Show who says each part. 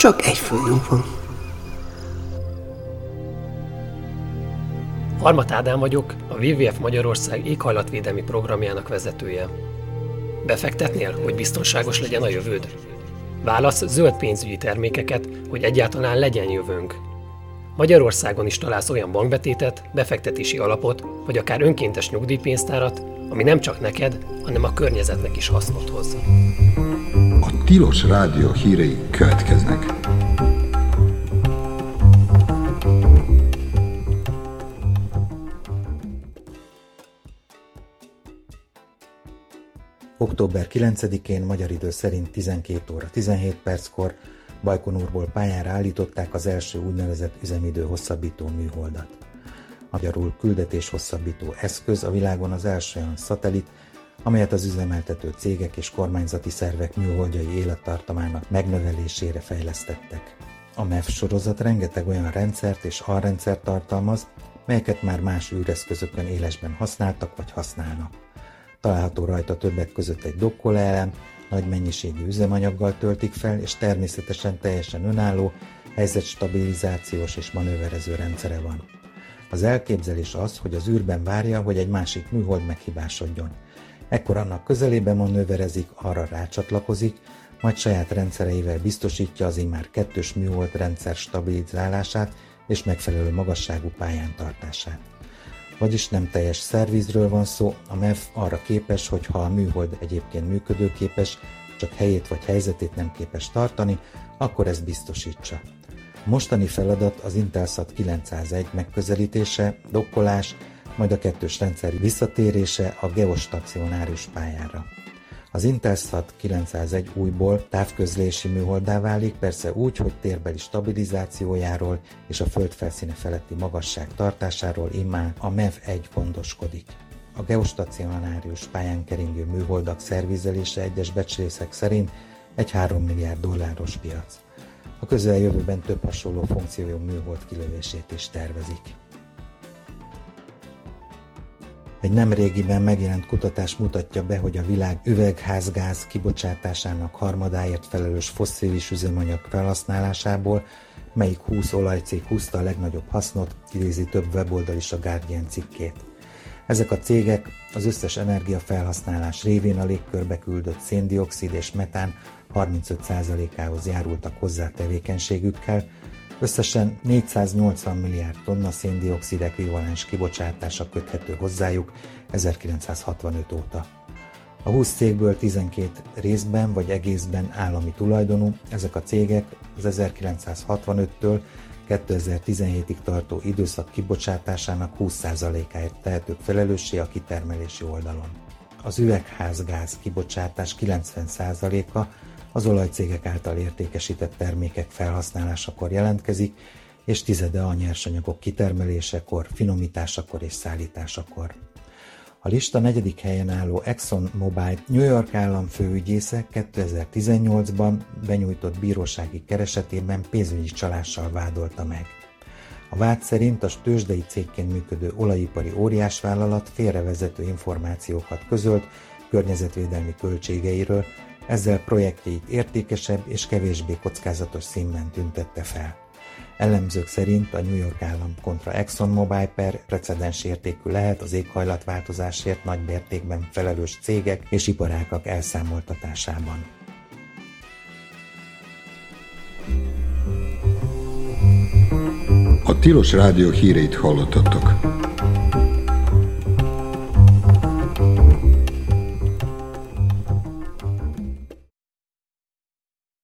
Speaker 1: csak egy főnök van.
Speaker 2: Harmat Ádám vagyok, a WWF Magyarország éghajlatvédelmi programjának vezetője. Befektetnél, hogy biztonságos legyen a jövőd? Válasz zöld pénzügyi termékeket, hogy egyáltalán legyen jövőnk. Magyarországon is találsz olyan bankbetétet, befektetési alapot, vagy akár önkéntes nyugdíjpénztárat, ami nem csak neked, hanem a környezetnek is hasznot hoz.
Speaker 3: A Tilos Rádió hírei következnek.
Speaker 4: Október 9-én magyar idő szerint 12 óra 17 perckor Bajkonurból pályára állították az első úgynevezett üzemidő hosszabbító műholdat. Magyarul küldetés hosszabbító eszköz a világon az első olyan szatellit, amelyet az üzemeltető cégek és kormányzati szervek műholdjai élettartamának megnövelésére fejlesztettek. A MEV sorozat rengeteg olyan rendszert és alrendszert tartalmaz, melyeket már más űreszközökön élesben használtak vagy használnak. Található rajta többek között egy dokkolóelem, nagy mennyiségű üzemanyaggal töltik fel, és természetesen teljesen önálló, helyzetstabilizációs és manőverező rendszere van. Az elképzelés az, hogy az űrben várja, hogy egy másik műhold meghibásodjon. Ekkor annak közelében manőverezik, arra rácsatlakozik, majd saját rendszereivel biztosítja az immár kettős műhold rendszer stabilizálását és megfelelő magasságú pályán tartását. Vagyis nem teljes szervizről van szó, a MEV arra képes, hogy ha a műhold egyébként működőképes, csak helyét vagy helyzetét nem képes tartani, akkor ezt biztosítsa. A mostani feladat az Intelsat 901 megközelítése, dokkolás, majd a kettős rendszer visszatérése a geostacionárius pályára. Az Intelsat 901 újból távközlési műholddá válik, persze úgy, hogy térbeli stabilizációjáról és a föld felszíne feletti magasság tartásáról immár a MEV-1 gondoskodik. A geostacionárius pályán keringő műholdak szervizelése egyes becslések szerint egy $3 milliárd piac. A közeljövőben több hasonló funkciójú műhold kilövését is tervezik. Egy nemrégiben megjelent kutatás mutatja be, hogy a világ üvegházgáz kibocsátásának harmadáért felelős fosszilis üzemanyag felhasználásából melyik 20 olajcég húzta a legnagyobb hasznot, idézi több weboldal is a Guardian cikkét. Ezek a cégek az összes energiafelhasználás révén a légkörbe küldött széndioxid és metán 35%-ához járultak hozzá tevékenységükkel, összesen 480 milliárd tonna széndioxid ekvivalens kibocsátása köthető hozzájuk 1965 óta. A 20 cégből 12 részben vagy egészben állami tulajdonú, ezek a cégek az 1965-től 2017-ig tartó időszak kibocsátásának 20%-áért tehetők felelőssé a kitermelési oldalon. Az üvegházgáz kibocsátás 90%-a az olajcégek által értékesített termékek felhasználásakor jelentkezik, és tizede a nyersanyagok kitermelésekor, finomításakor és szállításakor. A lista 4. helyen álló ExxonMobil New York állam főügyésze 2018-ban benyújtott bírósági keresetében pénzügyi csalással vádolta meg. A vád szerint a tőzsdei cégként működő olajipari óriásvállalat félrevezető információkat közölt környezetvédelmi költségeiről, ezzel projektjeit értékesebb és kevésbé kockázatos színben tüntette fel. Elemzők szerint a New York állam kontra ExxonMobil per precedens értékű lehet az éghajlatváltozásért nagy mértékben felelős cégek és iparágak elszámoltatásában.
Speaker 3: A Tilos Rádió híreit hallottatok.